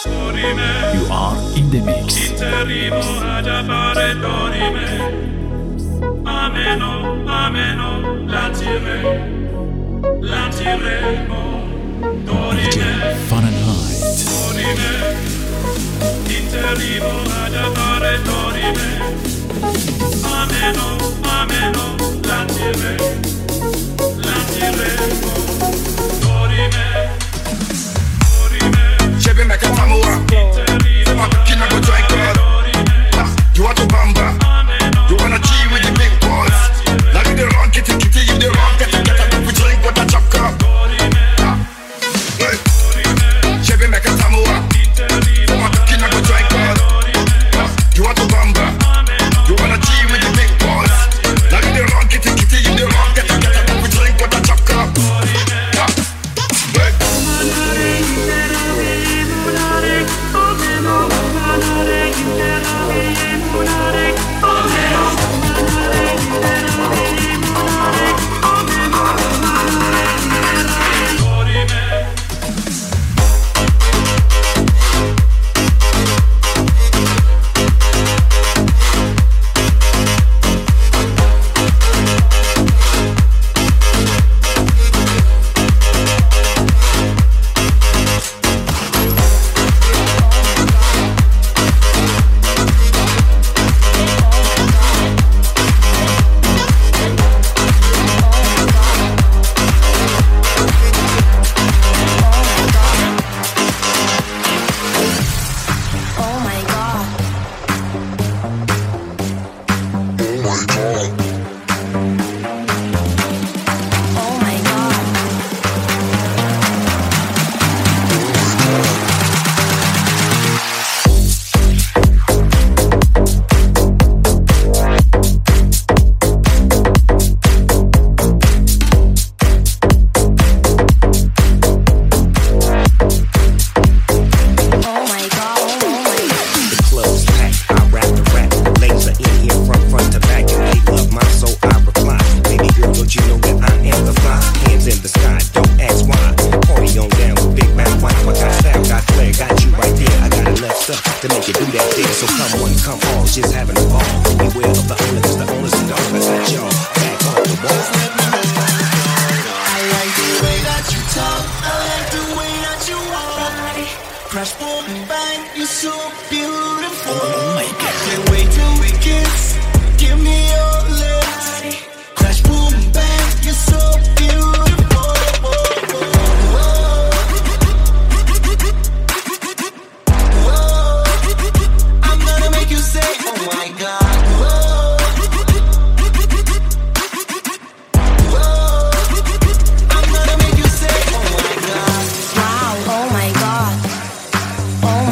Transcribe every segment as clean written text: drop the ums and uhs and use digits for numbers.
You are in the mix. DJ Fahrenheit. Chebe meka tamua, sema kina go join God. You want to bamba, you wanna G with the big boys. Now you the wrong, kitty, you the wrong, get up, we drink what I chop up. Chebe meka tamua, sema kina go join God. You want to bamba, you wanna G with the big boys. Now you the wrong, kitty, you the wrong, get up, we drink what I chop up.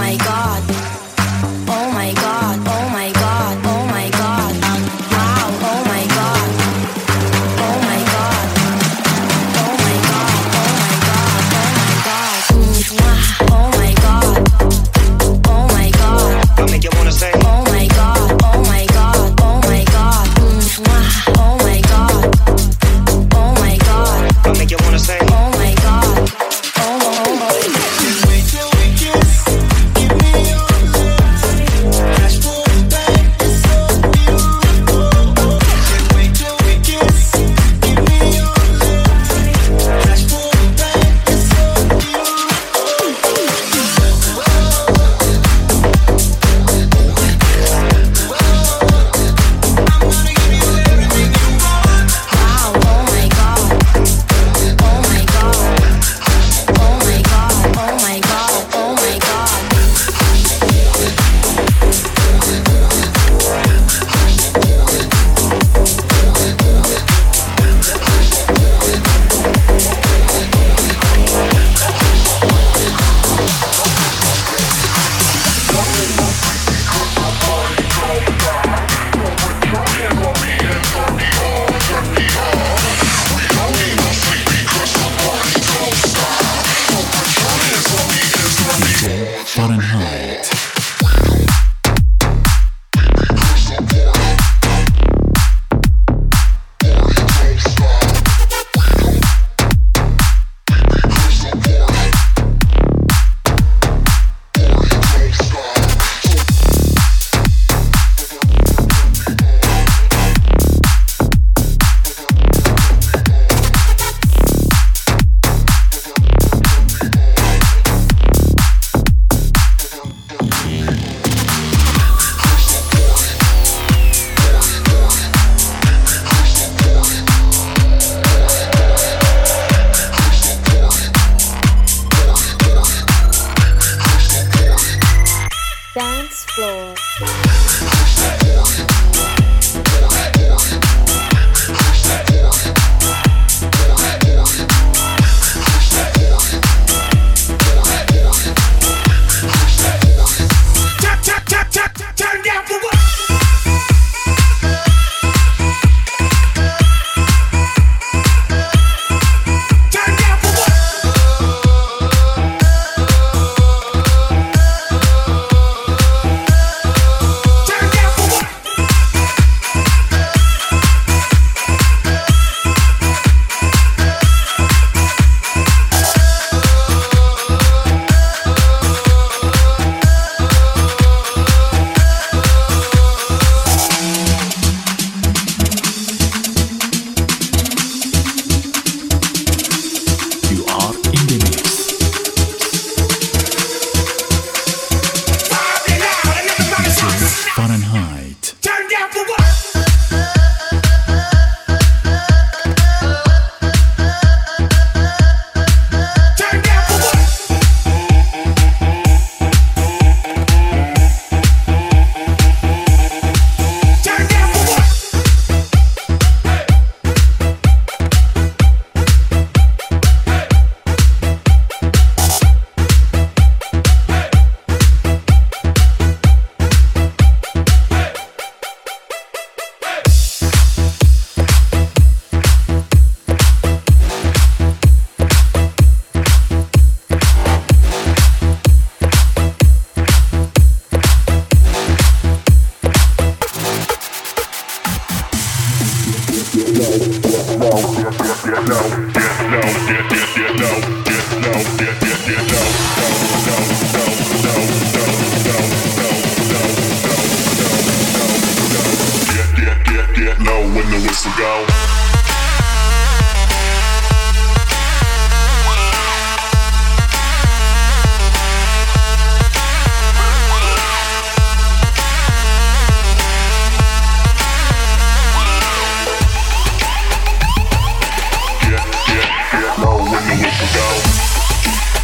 Oh my god, oh my god, oh my god. Wow, dance floor. Turn down for what? Fahrenheit. Turn down for what? Turn down for what? Turn down for what? Get low when the whistle go. Get low when the whistle go.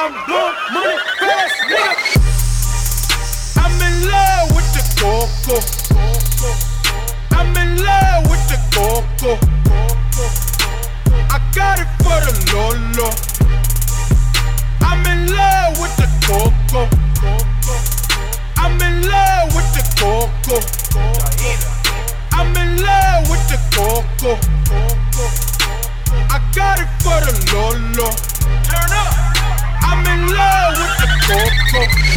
I'm blowing money fast, nigga. I'm in love with the coco. I'm in love with the coco. I got it for the Lolo. I'm in love with the coco. I'm in love with the coco. I'm in love with the coco. I got it for the Lolo. Turn up. I'm in love with the coco.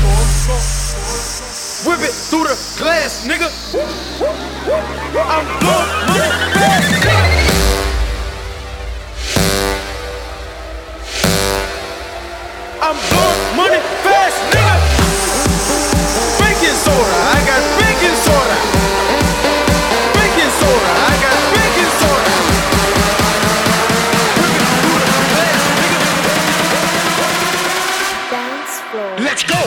Whip it through the glass, nigga. I'm blowing money fast, nigga. I'm blowing money fast, nigga. Baking soda, I got baking soda. Baking soda, I got baking soda. Whip it through the glass, nigga. Dance floor. Let's go.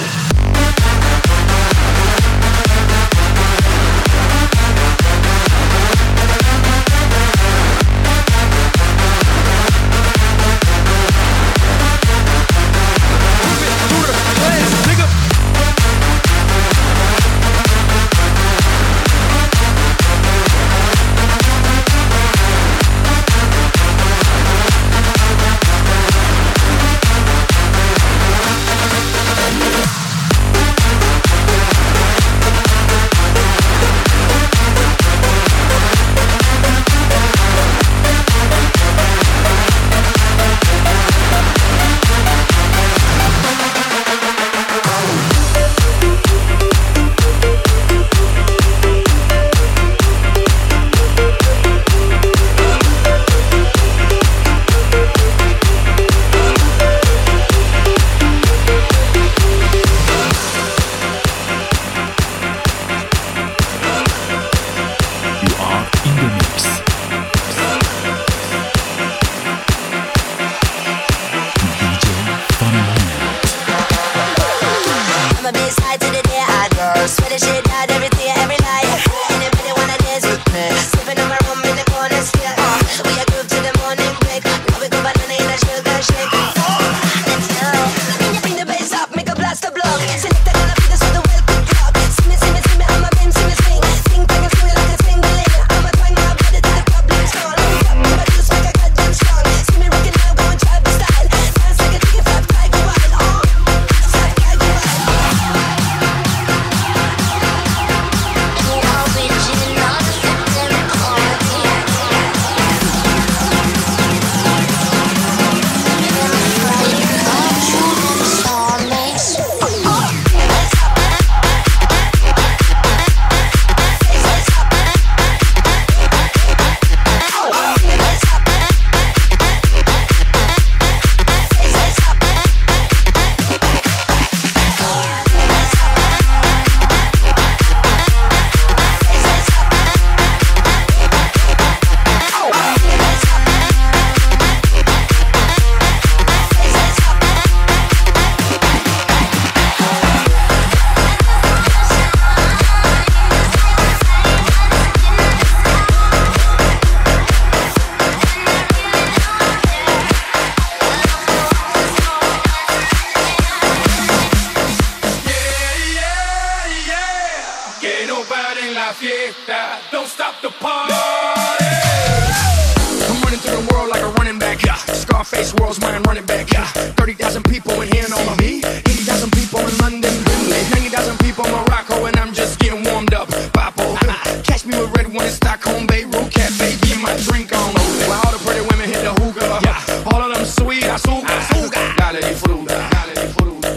Scarface, world's mine, running back. 30,000 people in here and all of me. 80,000 people in London, Wembley. 90,000 people in Morocco, and I'm just getting warmed up. Papo, catch me with red one in Stockholm, Beirut Cafe, getting my drink on. While all the pretty women hit the hookah. All of them sweet, azúcar. Dale di fruta, dale di fruta.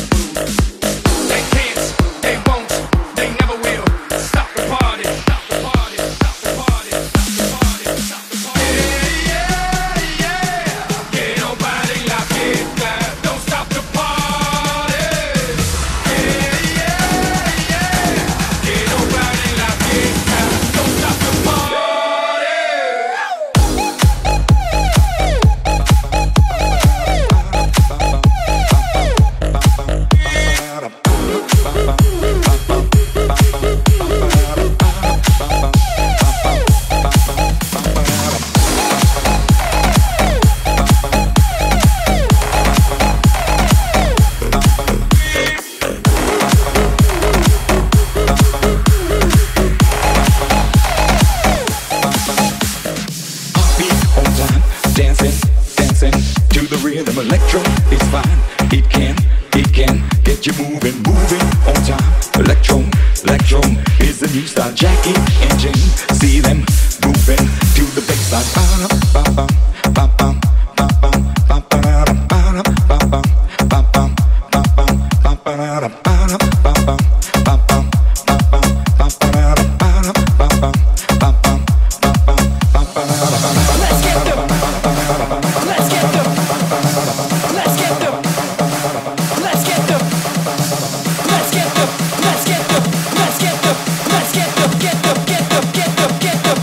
They can't, they won't, they never will stop the party. Stop the party, stop the party, stop the party, stop the party. Don't stop the party. Que nobody la fiesta. get you moving, moving on time. Electro is the new style. Jackie and Jane, see them moving to the bassline. Ba-dum, ba-bum, ba-bum, ba-bum, ba-ba-da-da, ba-bum, ba-bum, ba-bum, ba-bum, ba-ba-da-da, ba-bum, ba-bum, ba-bum, ba-ba-da-da, ba-bum, ba-bum, ba-bum, ba-bum, ba-ba-da-da. Let's get them. Let's get them. Let's get them. Let's get them. Let's get them. Let's get them. Let's get them. Let's get them. Get them. Get them. Get them. Get them.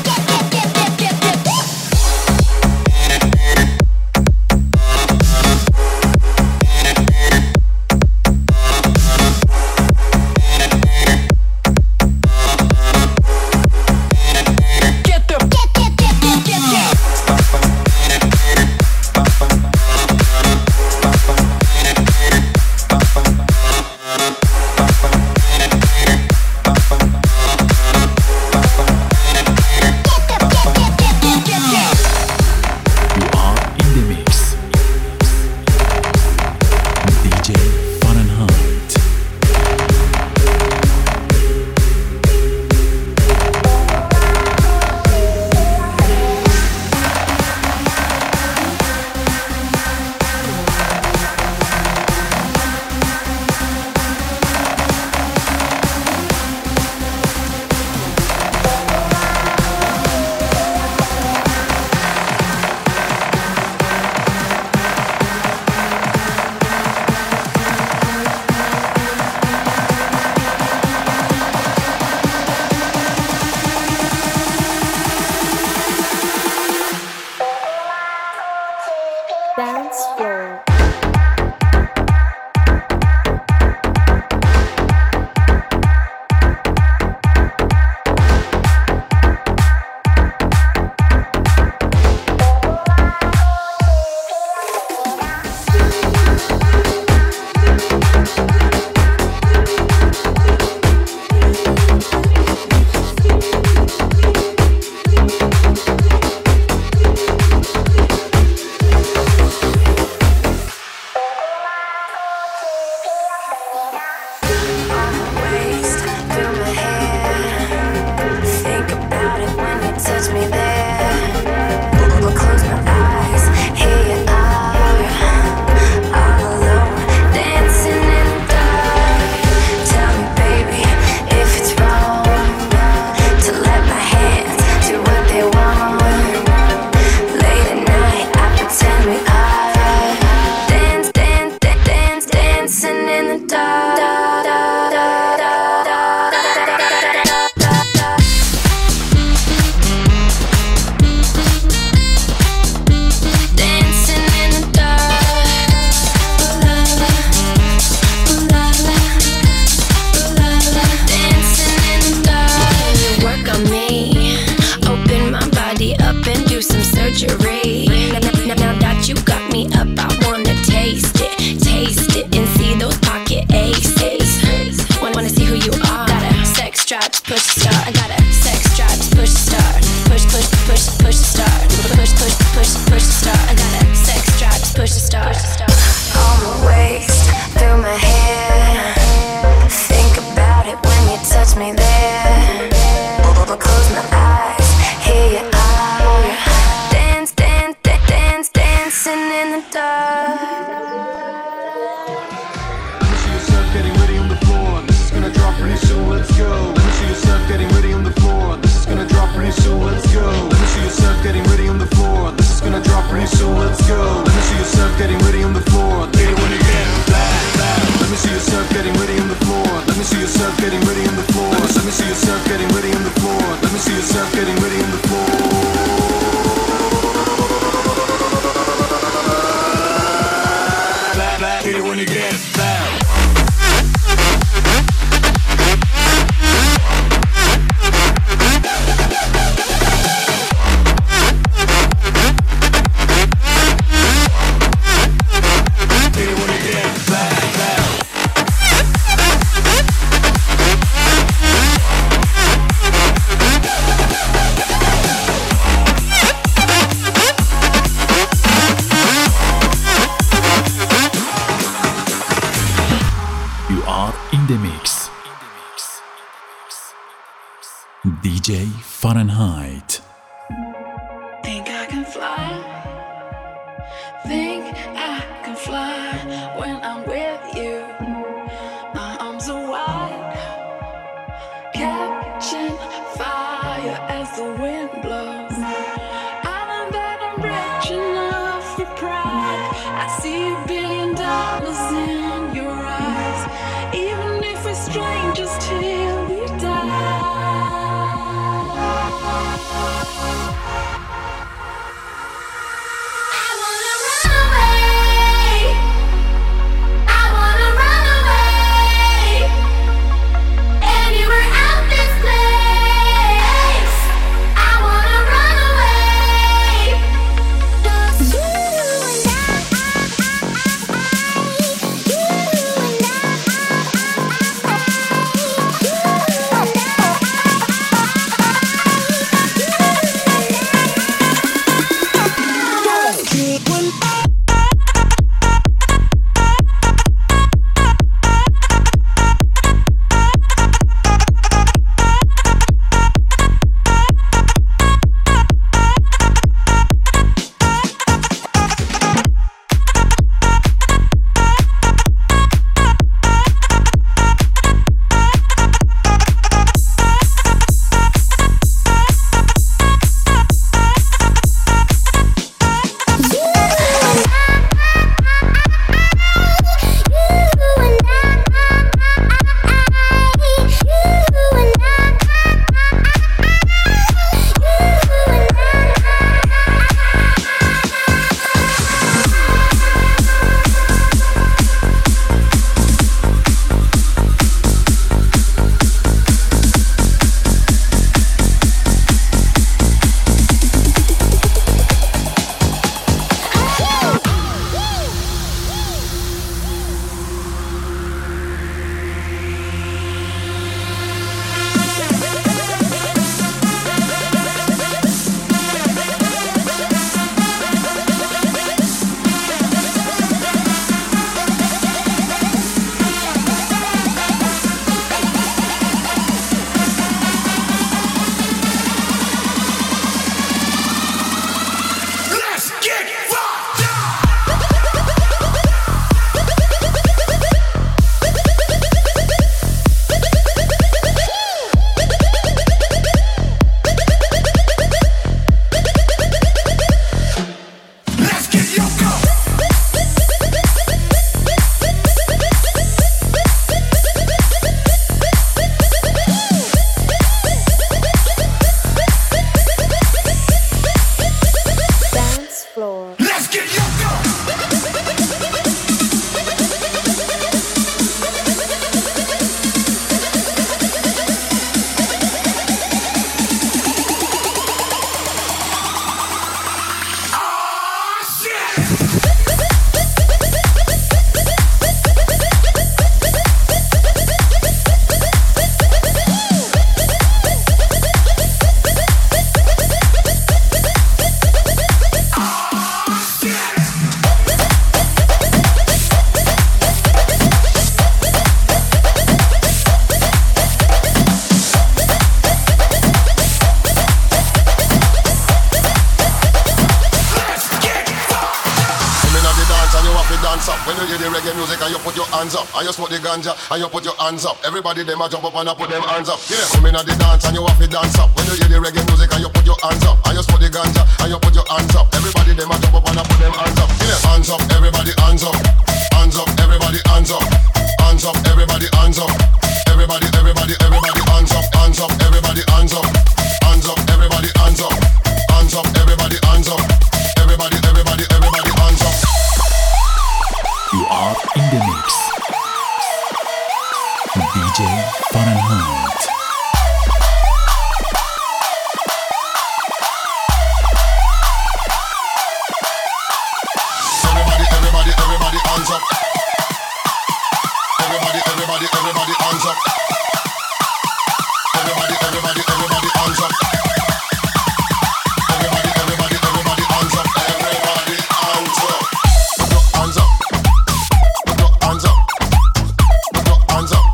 are in the mix. DJ Fahrenheit. Think I can fly. Think I can fly when I'm with you. My arms are wide, catching fire as the wind blows. I know that I'm rich enough for pride. I see $1 billion in your eyes, even if we're strangers till we die. And you smoke the ganja and you put your hands up. Everybody them a jump up and a put them hands up. Yeah, come in at the dance and you have to dance up. When you hear the reggae music and you put your hands up. And you smoke the ganja and you put your hands up. Everybody them a jump up and a put them hands up. Yeah, hands up, everybody hands up. Hands up, everybody hands up. Hands up, everybody hands up. Everybody, everybody, everybody hands up. Hands up, everybody hands up. Hands up, everybody hands up. Hands up, everybody hands up. Everybody, everybody, everybody hands up. You are in the mix. DJ Fahrenheit. Everybody, everybody, everybody hands up. Everybody, everybody, everybody hands up. Everybody, everybody, everybody hands up. Everybody, everybody, everybody hands up. Everybody hands up. Put your hands up. Put your hands up. Put your hands up.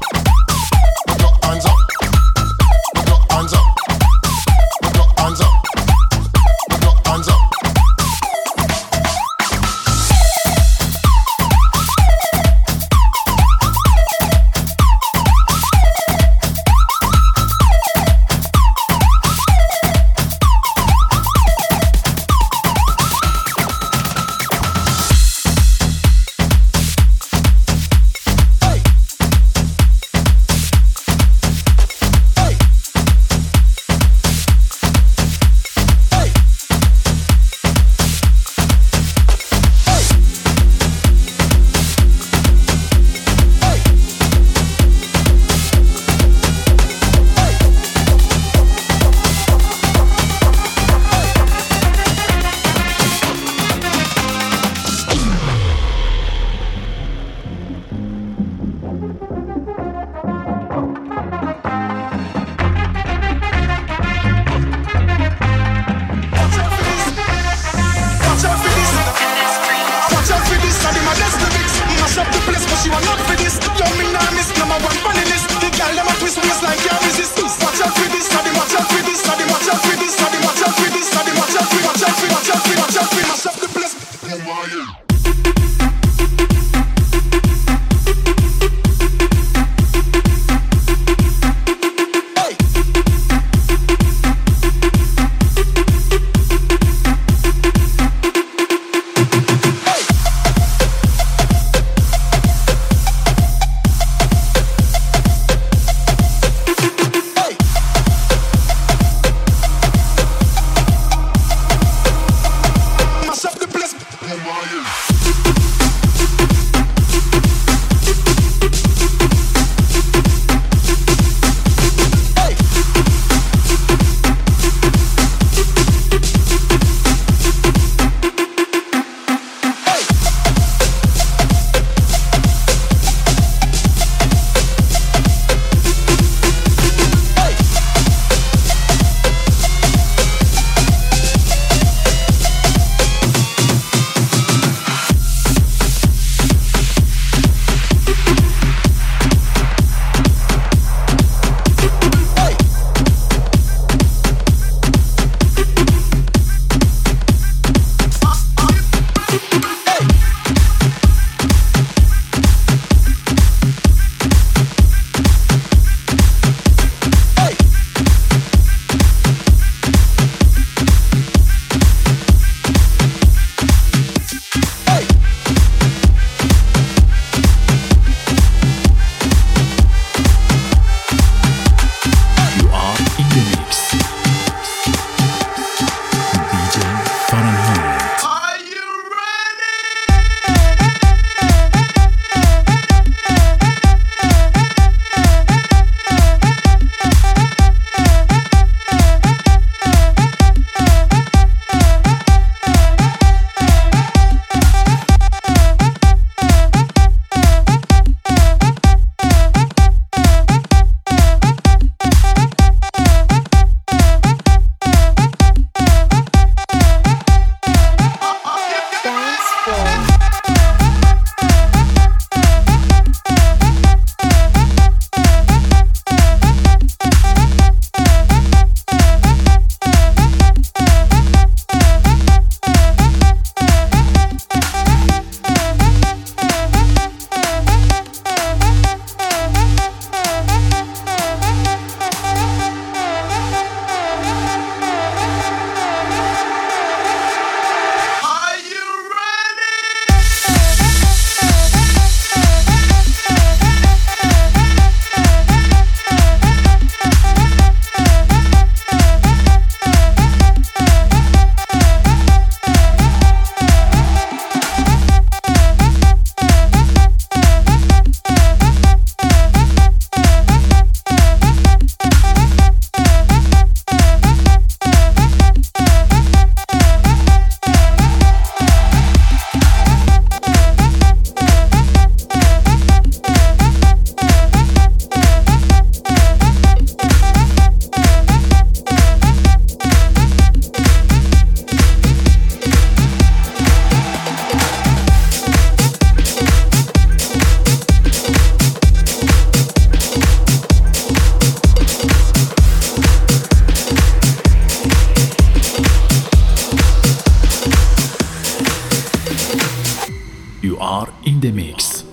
are in the mix.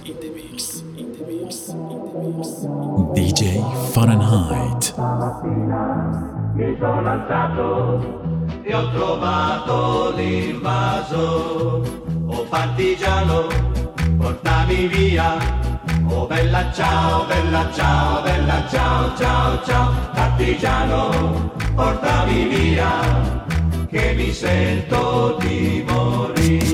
DJ Fahrenheit. Mi sono alzato e ho trovato l'invaso. Oh partigiano, portami via. Oh bella ciao, bella ciao, bella ciao, ciao, ciao. Partigiano, portami via, che mi sento di morire.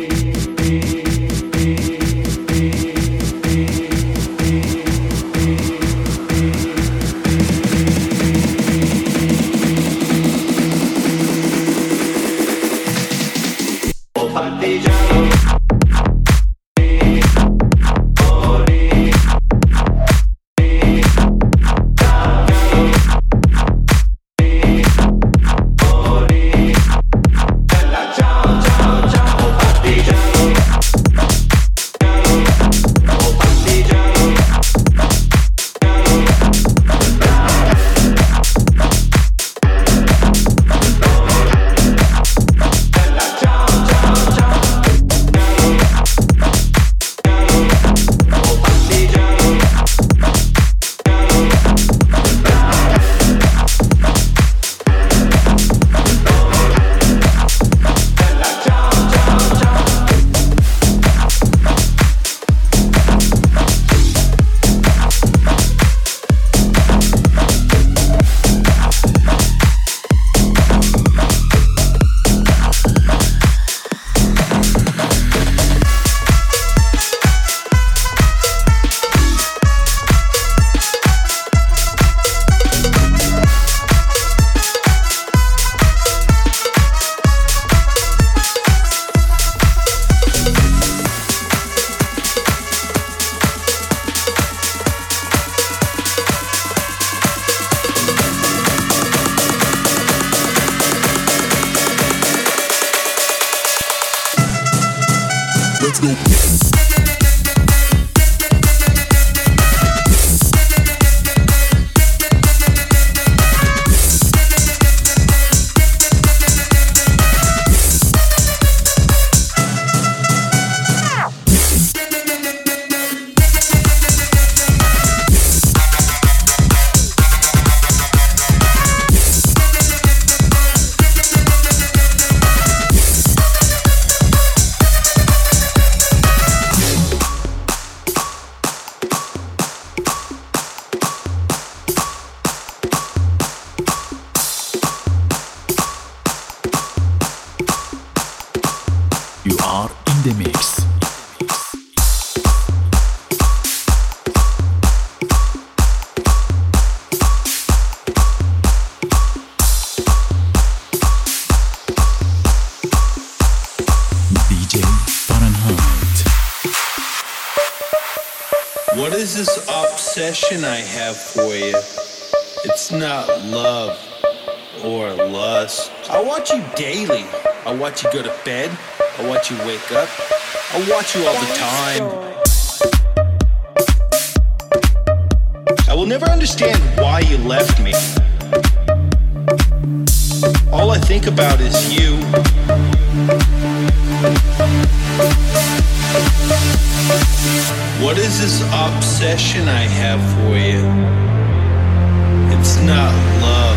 DJ What is this obsession I have for you? It's not love or lust. I watch you daily. I watch you go to bed. I watch you wake up. I watch you all the time. I will never understand why you left me. All I think about is you. What is this obsession I have for you? It's not love.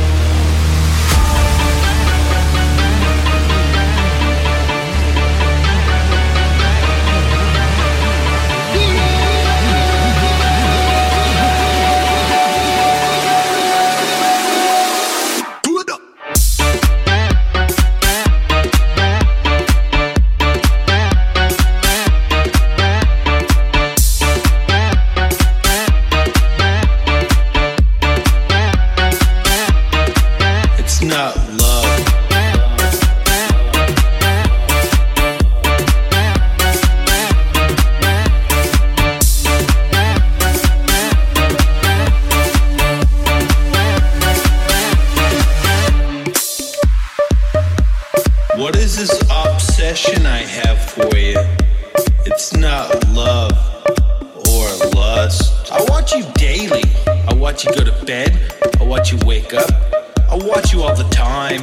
What is this obsession I have for you? It's not love or lust. I watch you daily. I watch you go to bed. I watch you wake up. I watch you all the time.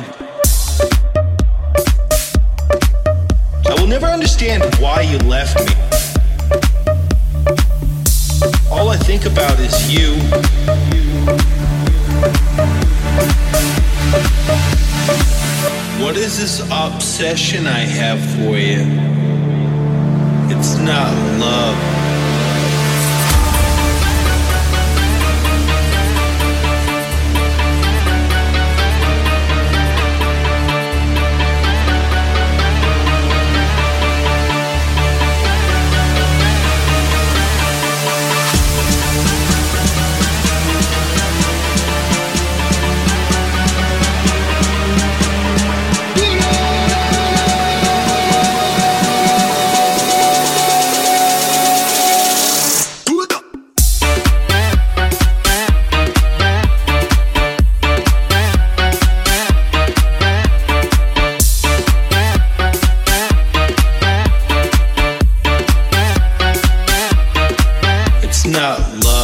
I will never understand why you left me. All I think about is you. What is this obsession I have for you? It's not love. Not love.